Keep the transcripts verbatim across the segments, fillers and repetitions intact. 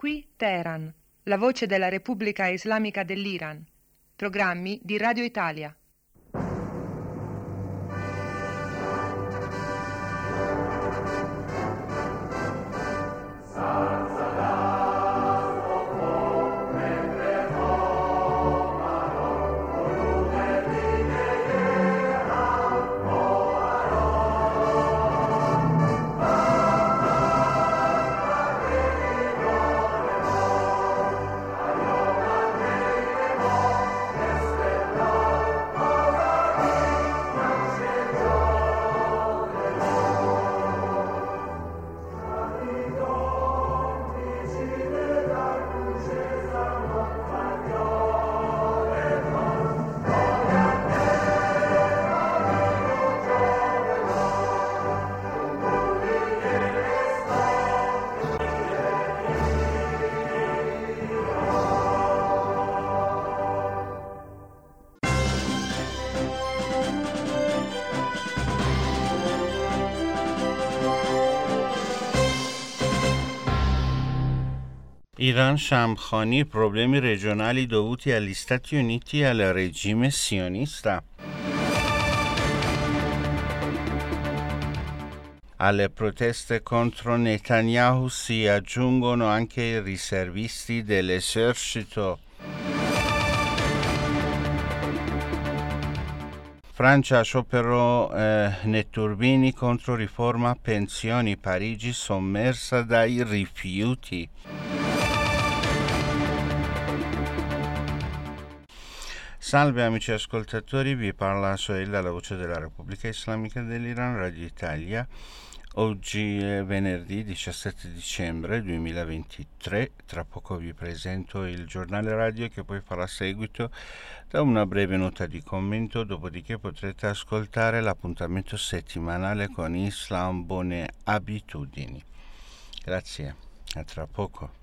Qui Teheran, la voce della Repubblica Islamica dell'Iran. Programmi di Radio Italia. Iran Shamkhani, problemi regionali dovuti agli Stati Uniti e al regime sionista. Alle proteste contro Netanyahu si aggiungono anche i riservisti dell'esercito. Francia sciopero eh, netturbini contro riforma pensioni, Parigi sommersa dai rifiuti. Salve amici ascoltatori, vi parla Sohail, la voce della Repubblica Islamica dell'Iran, Radio Italia. Oggi è venerdì diciassette dicembre duemilaventitré, tra poco vi presento il giornale radio che poi farà seguito da una breve nota di commento, dopodiché potrete ascoltare l'appuntamento settimanale con Islam Buone Abitudini. Grazie, a tra poco.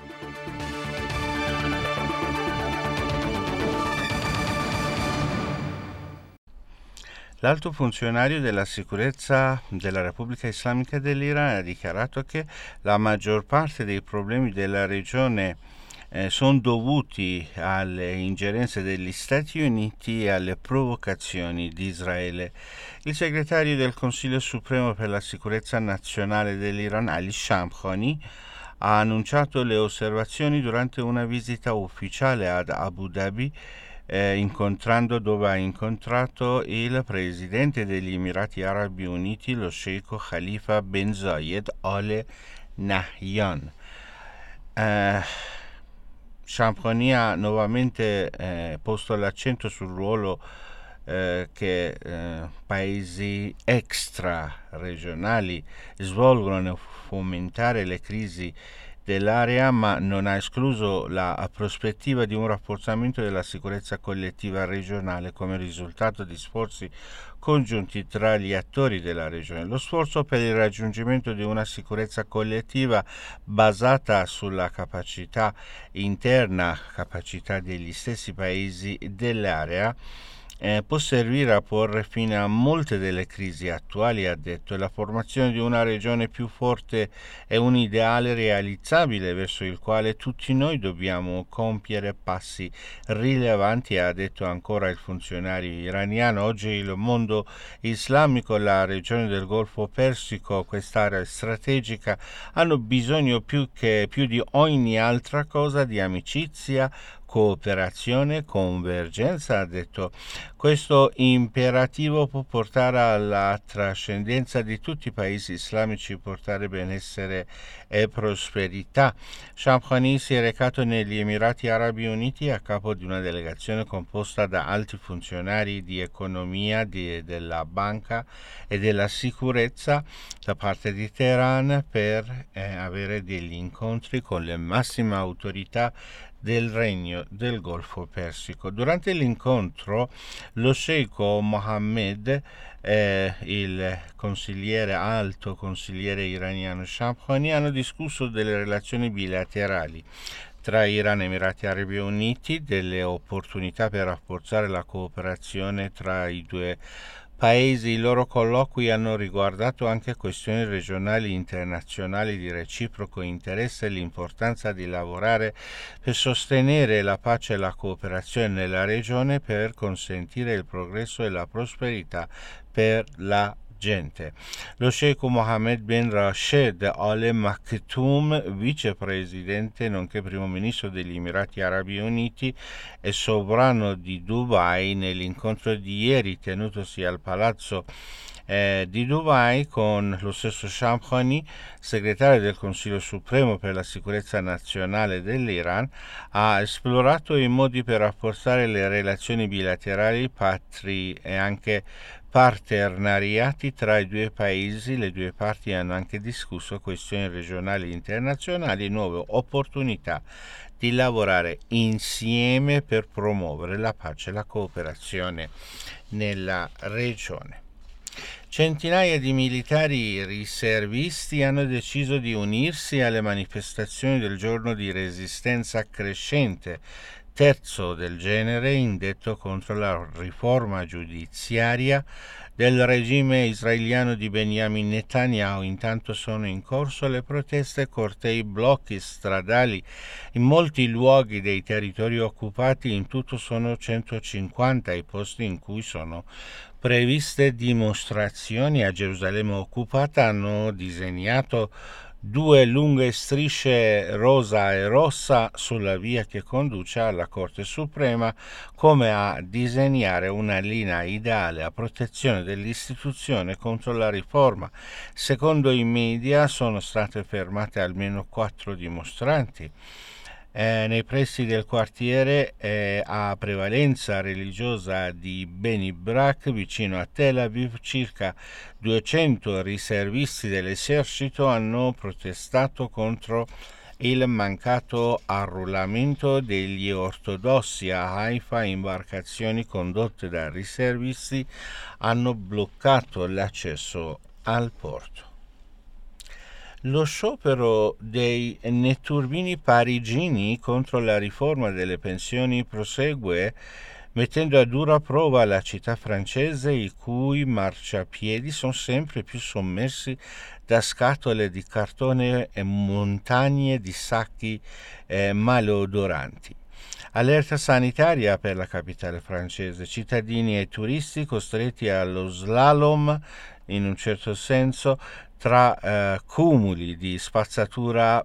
L'alto funzionario della sicurezza della Repubblica Islamica dell'Iran ha dichiarato che la maggior parte dei problemi della regione eh, sono dovuti alle ingerenze degli Stati Uniti e alle provocazioni di Israele. Il segretario del Consiglio Supremo per la Sicurezza Nazionale dell'Iran, Ali Shamkhani, ha annunciato le osservazioni durante una visita ufficiale ad Abu Dhabi, Eh, incontrando dove ha incontrato il presidente degli Emirati Arabi Uniti, lo sceicco Khalifa Ben Zayed Al Nahyan. Eh, Shamkhani ha nuovamente eh, posto l'accento sul ruolo eh, che eh, paesi extra-regionali svolgono nel fomentare le crisi dell'area, ma non ha escluso la prospettiva di un rafforzamento della sicurezza collettiva regionale come risultato di sforzi congiunti tra gli attori della regione. Lo sforzo per il raggiungimento di una sicurezza collettiva basata sulla capacità interna, capacità degli stessi paesi dell'area, Eh, può servire a porre fine a molte delle crisi attuali, ha detto, e la formazione di una regione più forte è un ideale realizzabile verso il quale tutti noi dobbiamo compiere passi rilevanti, ha detto ancora il funzionario iraniano. Oggi il mondo islamico, la regione del Golfo Persico, quest'area strategica, hanno bisogno più che più di ogni altra cosa di amicizia, cooperazione, convergenza, ha detto. Questo imperativo può portare alla trascendenza di tutti i paesi islamici, portare benessere e prosperità. Shamkhani si è recato negli Emirati Arabi Uniti a capo di una delegazione composta da alti funzionari di economia, di, della banca e della sicurezza da parte di Teheran per eh, avere degli incontri con le massime autorità del Regno del Golfo Persico. Durante l'incontro lo sceicco Mohammed, eh, il consigliere alto consigliere iraniano Shamkhani, hanno discusso delle relazioni bilaterali tra Iran e Emirati Arabi Uniti, delle opportunità per rafforzare la cooperazione tra i due paesi. I loro colloqui hanno riguardato anche questioni regionali e internazionali di reciproco interesse e l'importanza di lavorare per sostenere la pace e la cooperazione nella regione per consentire il progresso e la prosperità per la gente. Lo Sheikh Mohammed bin Rashid Al Maktoum, vicepresidente nonché primo ministro degli Emirati Arabi Uniti e sovrano di Dubai, nell'incontro di ieri tenutosi al palazzo eh, di Dubai con lo stesso Shamkhani, segretario del Consiglio Supremo per la sicurezza nazionale dell'Iran, ha esplorato i modi per rafforzare le relazioni bilaterali, patri e anche partenariati tra i due paesi. Le due parti hanno anche discusso questioni regionali e internazionali e nuove opportunità di lavorare insieme per promuovere la pace e la cooperazione nella regione. Centinaia di militari riservisti hanno deciso di unirsi alle manifestazioni del giorno di resistenza crescente, terzo del genere, indetto contro la riforma giudiziaria del regime israeliano di Benjamin Netanyahu. Intanto sono in corso le proteste, cortei, blocchi stradali in molti luoghi dei territori occupati. In tutto sono centocinquanta i posti in cui sono previste dimostrazioni. A Gerusalemme occupata hanno disegnato due lunghe strisce rosa e rossa sulla via che conduce alla Corte Suprema, come a disegnare una linea ideale a protezione dell'istituzione contro la riforma. Secondo i media sono state fermate almeno quattro dimostranti. Eh, nei pressi del quartiere eh, a prevalenza religiosa di Beni Brak, vicino a Tel Aviv, circa duecento riservisti dell'esercito hanno protestato contro il mancato arruolamento degli ortodossi a Haifa. Imbarcazioni condotte da riservisti hanno bloccato l'accesso al porto. Lo sciopero dei netturbini parigini contro la riforma delle pensioni prosegue, mettendo a dura prova la città francese, i cui marciapiedi sono sempre più sommersi da scatole di cartone e montagne di sacchi eh, malodoranti. Allerta sanitaria per la capitale francese. Cittadini e turisti costretti allo slalom, in un certo senso, tra eh, cumuli di spazzatura,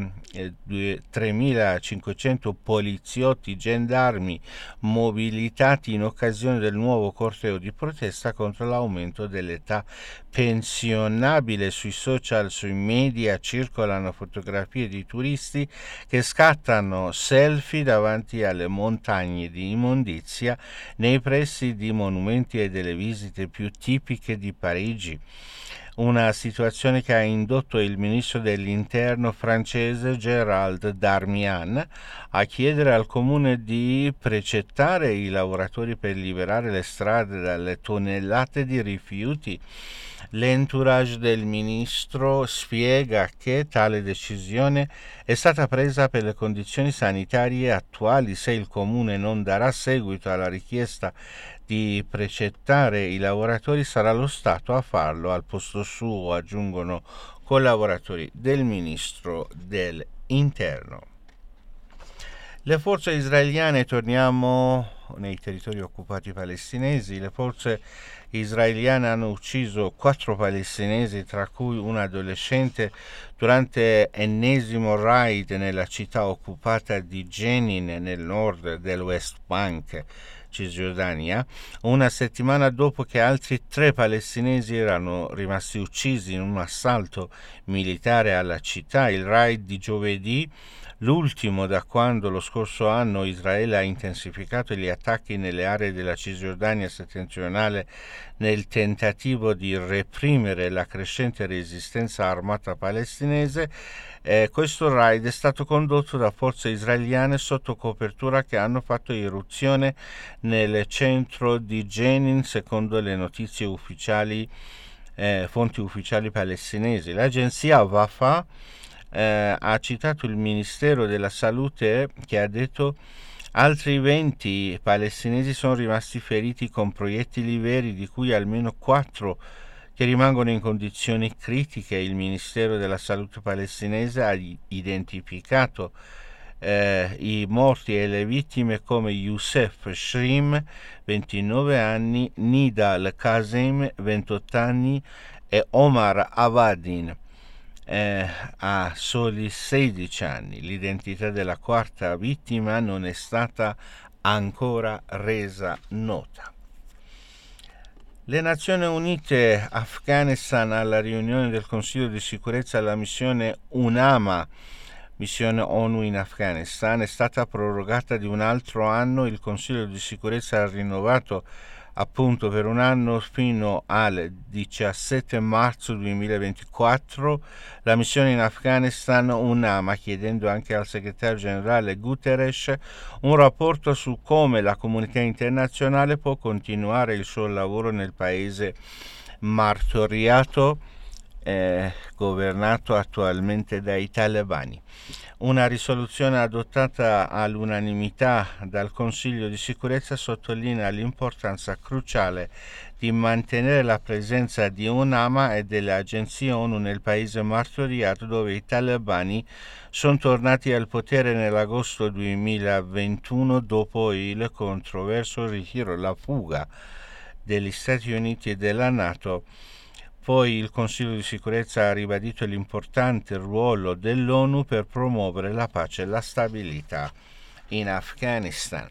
tremilacinquecento poliziotti gendarmi mobilitati in occasione del nuovo corteo di protesta contro l'aumento dell'età pensionabile. Sui social, sui media circolano fotografie di turisti che scattano selfie davanti alle montagne di immondizia nei pressi di monumenti e delle visite più tipiche di Parigi. Una situazione che ha indotto il ministro dell'interno francese Gérald Darmanin a chiedere al comune di precettare i lavoratori per liberare le strade dalle tonnellate di rifiuti. L'entourage del ministro spiega che tale decisione è stata presa per le condizioni sanitarie attuali. Se il comune non darà seguito alla richiesta di precettare i lavoratori, sarà lo Stato a farlo al posto suo, aggiungono collaboratori del ministro dell'interno. Le forze israeliane, torniamo nei territori occupati palestinesi, le forze israeliane hanno ucciso quattro palestinesi, tra cui un adolescente, durante ennesimo raid nella città occupata di Jenin nel nord del West Bank, Cisgiordania, una settimana dopo che altri tre palestinesi erano rimasti uccisi in un assalto militare alla città. Il raid di giovedì, l'ultimo da quando lo scorso anno Israele ha intensificato gli attacchi nelle aree della Cisgiordania settentrionale nel tentativo di reprimere la crescente resistenza armata palestinese. Eh, questo raid è stato condotto da forze israeliane sotto copertura che hanno fatto irruzione nel centro di Jenin, secondo le notizie ufficiali, eh, fonti ufficiali palestinesi. L'agenzia Wafa eh, ha citato il Ministero della Salute che ha detto Altri venti palestinesi sono rimasti feriti con proiettili veri, di cui almeno quattro che rimangono in condizioni critiche. Il Ministero della Salute palestinese ha identificato eh, i morti e le vittime come Youssef Shrim, ventinove anni, Nidal Qasem, ventotto anni, e Omar Avadin, Eh, a soli sedici anni. L'identità della quarta vittima non è stata ancora resa nota. Le Nazioni Unite Afghanistan, alla riunione del Consiglio di sicurezza alla missione UNAMA, missione ONU in Afghanistan, è stata prorogata di un altro anno. Il Consiglio di sicurezza ha rinnovato appunto per un anno fino al diciassette marzo duemilaventiquattro la missione in Afghanistan UNAMA, chiedendo anche al segretario generale Guterres un rapporto su come la comunità internazionale può continuare il suo lavoro nel paese martoriato, eh, governato attualmente dai talebani. Una risoluzione adottata all'unanimità dal Consiglio di sicurezza sottolinea l'importanza cruciale di mantenere la presenza di UNAMA e delle agenzie ONU nel paese martoriato, dove i talebani sono tornati al potere nell'agosto duemilaventuno dopo il controverso ritiro, la fuga degli Stati Uniti e della NATO. Poi il Consiglio di sicurezza ha ribadito l'importante ruolo dell'ONU per promuovere la pace e la stabilità in Afghanistan.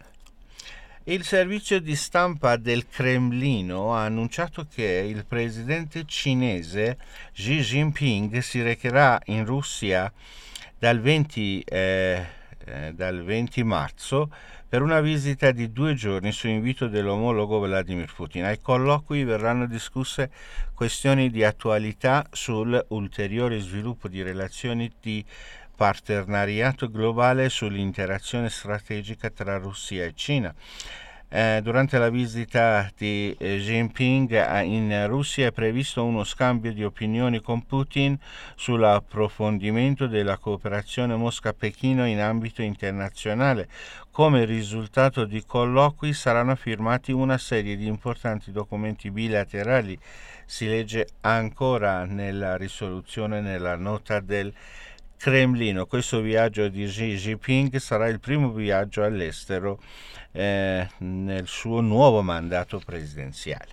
Il servizio di stampa del Cremlino ha annunciato che il presidente cinese Xi Jinping si recherà in Russia dal venti, eh, eh, dal venti marzo per una visita di due giorni su invito dell'omologo Vladimir Putin. Ai colloqui verranno discusse questioni di attualità sull'ulteriore sviluppo di relazioni di partenariato globale e sull'interazione strategica tra Russia e Cina. Eh, durante la visita di eh, Jinping eh, in Russia è previsto uno scambio di opinioni con Putin sull'approfondimento della cooperazione Mosca-Pechino in ambito internazionale. Come risultato di colloqui saranno firmati una serie di importanti documenti bilaterali. Si legge ancora nella risoluzione, nella nota del Cremlino. Questo viaggio di Xi Jinping sarà il primo viaggio all'estero eh, nel suo nuovo mandato presidenziale.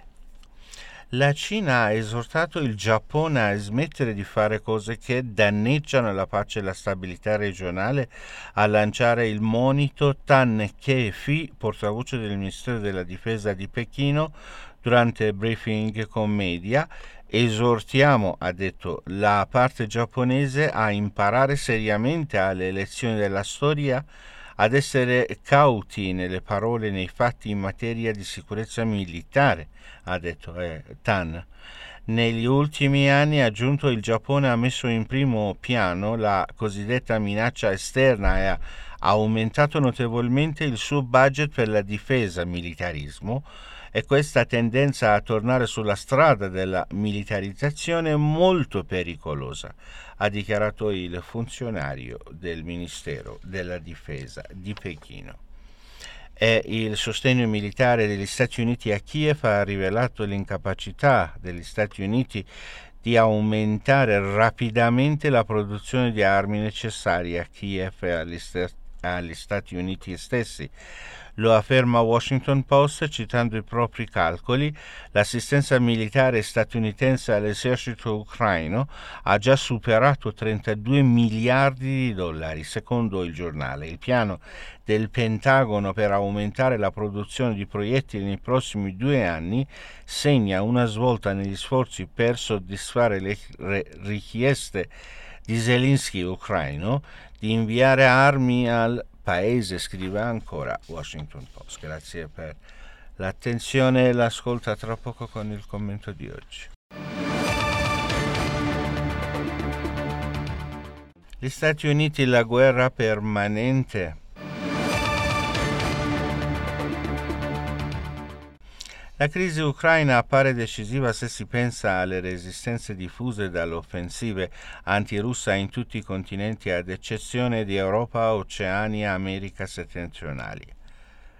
La Cina ha esortato il Giappone a smettere di fare cose che danneggiano la pace e la stabilità regionale, a lanciare il monito Tan Kefi, portavoce del Ministero della Difesa di Pechino, durante il briefing con media. Esortiamo, ha detto, la parte giapponese a imparare seriamente alle lezioni della storia, ad essere cauti nelle parole e nei fatti in materia di sicurezza militare, ha detto eh, Tan. Negli ultimi anni, ha aggiunto, il Giappone ha messo in primo piano la cosiddetta minaccia esterna e ha aumentato notevolmente il suo budget per la difesa, militarismo, e questa tendenza a tornare sulla strada della militarizzazione è molto pericolosa, ha dichiarato il funzionario del Ministero della Difesa di Pechino. E il sostegno militare degli Stati Uniti a Kiev ha rivelato l'incapacità degli Stati Uniti di aumentare rapidamente la produzione di armi necessarie a Kiev e agli, st- agli Stati Uniti stessi. Lo afferma Washington Post citando i propri calcoli. L'assistenza militare statunitense all'esercito ucraino ha già superato trentadue miliardi di dollari, secondo il giornale. Il piano del Pentagono per aumentare la produzione di proiettili nei prossimi due anni segna una svolta negli sforzi per soddisfare le richieste di Zelensky ucraino di inviare armi al paese, scrive ancora Washington Post. Grazie per l'attenzione e l'ascolto. A tra poco con il commento di oggi. Gli Stati Uniti, la guerra permanente. La crisi ucraina appare decisiva se si pensa alle resistenze diffuse dalle offensive antirussa in tutti i continenti, ad eccezione di Europa, Oceania e America settentrionali.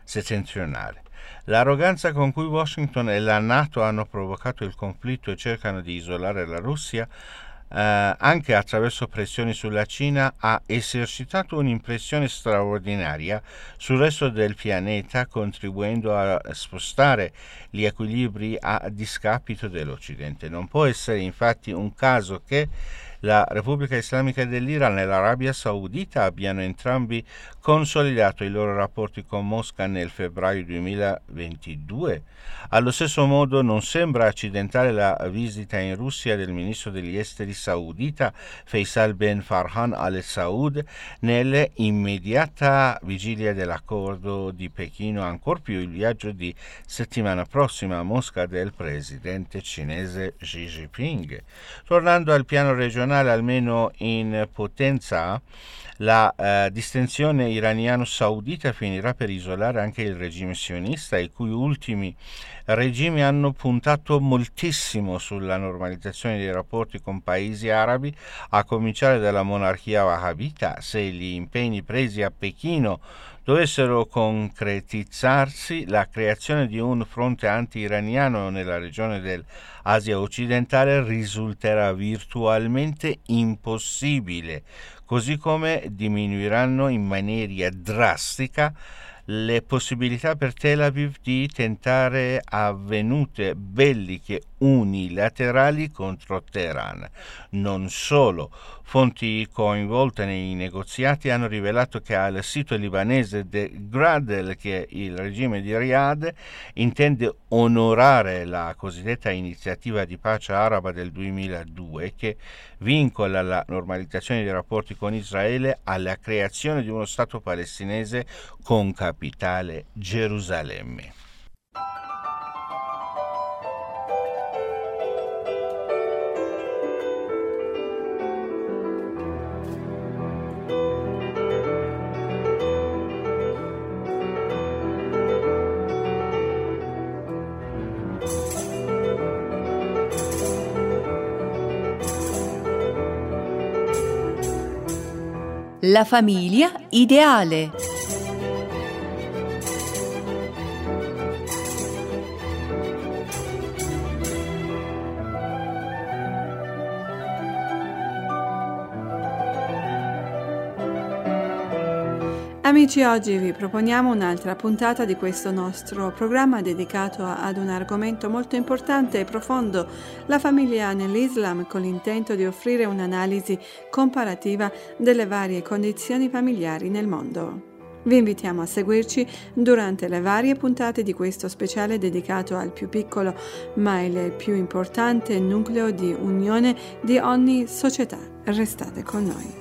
settentrionale. L'arroganza con cui Washington e la NATO hanno provocato il conflitto e cercano di isolare la Russia, eh, anche attraverso pressioni sulla Cina, ha esercitato un'impressione straordinaria sul resto del pianeta, contribuendo a spostare gli equilibri a discapito dell'Occidente. Non può essere infatti un caso che la Repubblica Islamica dell'Iran e l'Arabia Saudita abbiano entrambi consolidato i loro rapporti con Mosca nel febbraio duemilaventidue. Allo stesso modo non sembra accidentale la visita in Russia del ministro degli esteri saudita Faisal Ben Farhan Al Saud nell'immediata vigilia dell'accordo di Pechino, ancor più il viaggio di settimana prossima a Mosca del presidente cinese Xi Jinping. Tornando al piano regionale, almeno in potenza, la eh, distensione iraniano-saudita finirà per isolare anche il regime sionista, i cui ultimi regimi hanno puntato moltissimo sulla normalizzazione dei rapporti con paesi arabi, a cominciare dalla monarchia wahhabita. Se gli impegni presi a Pechino dovessero concretizzarsi, la creazione di un fronte anti-iraniano nella regione dell'Asia occidentale risulterà virtualmente impossibile, così come diminuiranno in maniera drastica le possibilità per Tel Aviv di tentare avvenute belliche unilaterali contro Teheran. Non solo, fonti coinvolte nei negoziati hanno rivelato che al sito libanese de Gradel, che il regime di Riyadh intende onorare la cosiddetta iniziativa di pace araba del duemiladue, che vincola la normalizzazione dei rapporti con Israele alla creazione di uno Stato palestinese con capitale Gerusalemme. La famiglia ideale. Amici, oggi vi proponiamo un'altra puntata di questo nostro programma dedicato ad un argomento molto importante e profondo, la famiglia nell'Islam, con l'intento di offrire un'analisi comparativa delle varie condizioni familiari nel mondo. Vi invitiamo a seguirci durante le varie puntate di questo speciale dedicato al più piccolo ma il più importante nucleo di unione di ogni società. Restate con noi.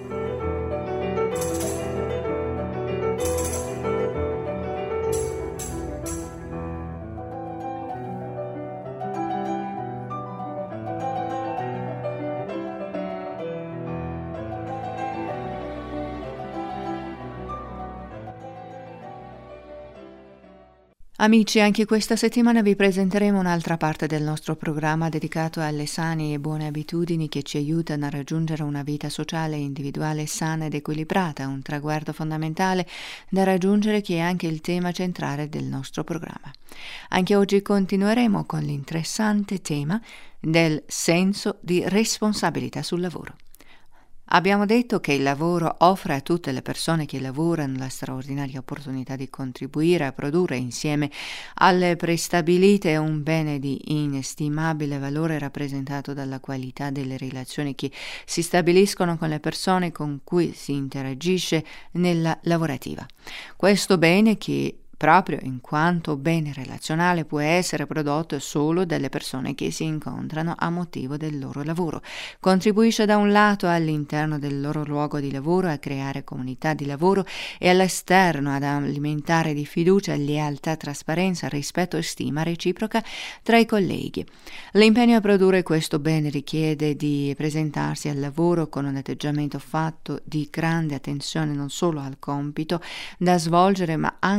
Amici, anche questa settimana vi presenteremo un'altra parte del nostro programma dedicato alle sane e buone abitudini che ci aiutano a raggiungere una vita sociale e individuale sana ed equilibrata, un traguardo fondamentale da raggiungere che è anche il tema centrale del nostro programma. Anche oggi continueremo con l'interessante tema del senso di responsabilità sul lavoro. Abbiamo detto che il lavoro offre a tutte le persone che lavorano la straordinaria opportunità di contribuire a produrre insieme alle prestabilite un bene di inestimabile valore rappresentato dalla qualità delle relazioni che si stabiliscono con le persone con cui si interagisce nella lavorativa. Questo bene, che proprio in quanto bene relazionale, può essere prodotto solo dalle persone che si incontrano a motivo del loro lavoro. Contribuisce da un lato all'interno del loro luogo di lavoro a creare comunità di lavoro e all'esterno ad alimentare di fiducia, lealtà, trasparenza, rispetto e stima reciproca tra i colleghi. L'impegno a produrre questo bene richiede di presentarsi al lavoro con un atteggiamento fatto di grande attenzione non solo al compito da svolgere ma anche alla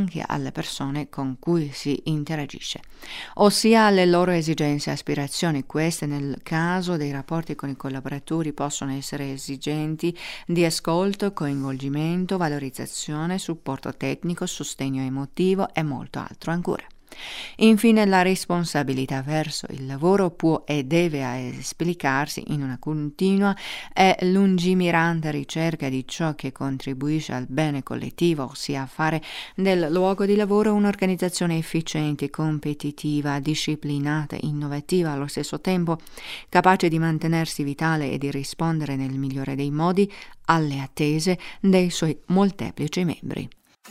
alle persone con cui si interagisce, ossia alle loro esigenze e aspirazioni. Queste, nel caso dei rapporti con i collaboratori, possono essere esigenti di ascolto, coinvolgimento, valorizzazione, supporto tecnico, sostegno emotivo e molto altro ancora. Infine, la responsabilità verso il lavoro può e deve esplicarsi in una continua e lungimirante ricerca di ciò che contribuisce al bene collettivo, ossia fare del luogo di lavoro un'organizzazione efficiente, competitiva, disciplinata, innovativa, allo stesso tempo capace di mantenersi vitale e di rispondere nel migliore dei modi alle attese dei suoi molteplici membri.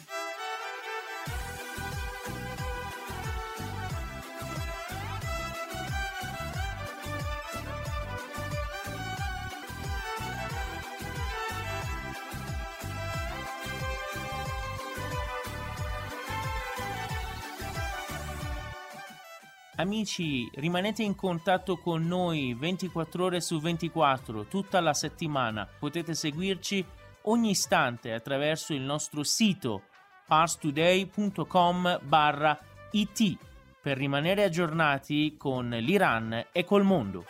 Amici, rimanete in contatto con noi ventiquattro ore su ventiquattro, tutta la settimana. Potete seguirci ogni istante attraverso il nostro sito parstoday.com barra it per rimanere aggiornati con l'Iran e col mondo.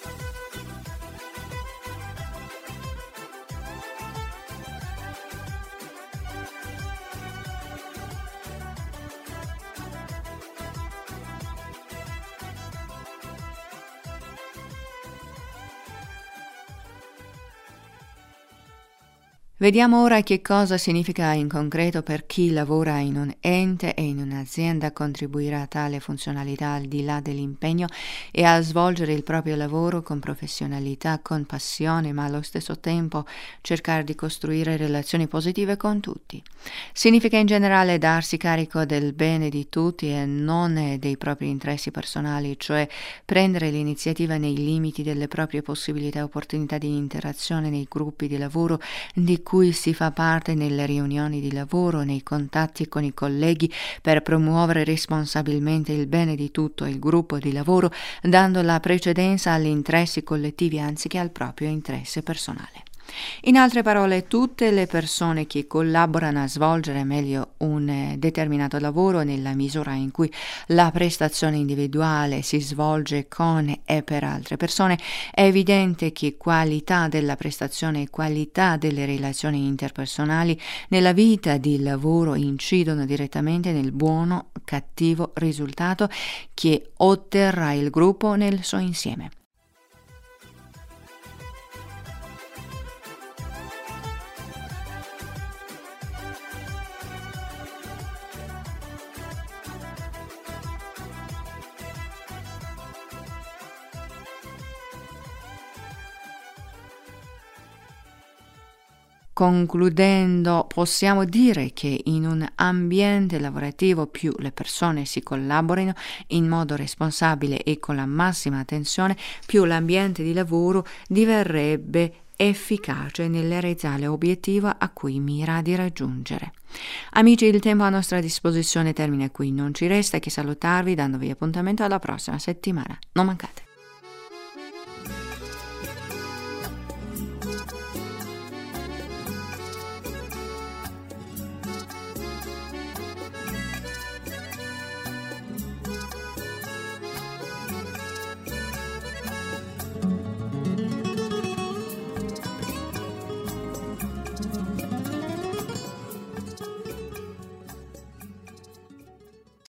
Vediamo ora che cosa significa in concreto per chi lavora in un ente e in un'azienda contribuire a tale funzionalità al di là dell'impegno e a svolgere il proprio lavoro con professionalità, con passione, ma allo stesso tempo cercare di costruire relazioni positive con tutti. Significa in generale darsi carico del bene di tutti e non dei propri interessi personali, cioè prendere l'iniziativa nei limiti delle proprie possibilità e opportunità di interazione nei gruppi di lavoro di cui si fa parte, nelle riunioni di lavoro, nei contatti con i colleghi, per promuovere responsabilmente il bene di tutto il gruppo di lavoro, dando la precedenza agli interessi collettivi anziché al proprio interesse personale. In altre parole, tutte le persone che collaborano a svolgere meglio un determinato lavoro, nella misura in cui la prestazione individuale si svolge con e per altre persone, è evidente che qualità della prestazione e qualità delle relazioni interpersonali nella vita di lavoro incidono direttamente nel buono o cattivo risultato che otterrà il gruppo nel suo insieme. Concludendo, possiamo dire che in un ambiente lavorativo più le persone si collaborino in modo responsabile e con la massima attenzione, più l'ambiente di lavoro diverrebbe efficace nel realizzare l'obiettivo a cui mira di raggiungere. Amici, il tempo a nostra disposizione termina qui. Non ci resta che salutarvi dandovi appuntamento alla prossima settimana. Non mancate.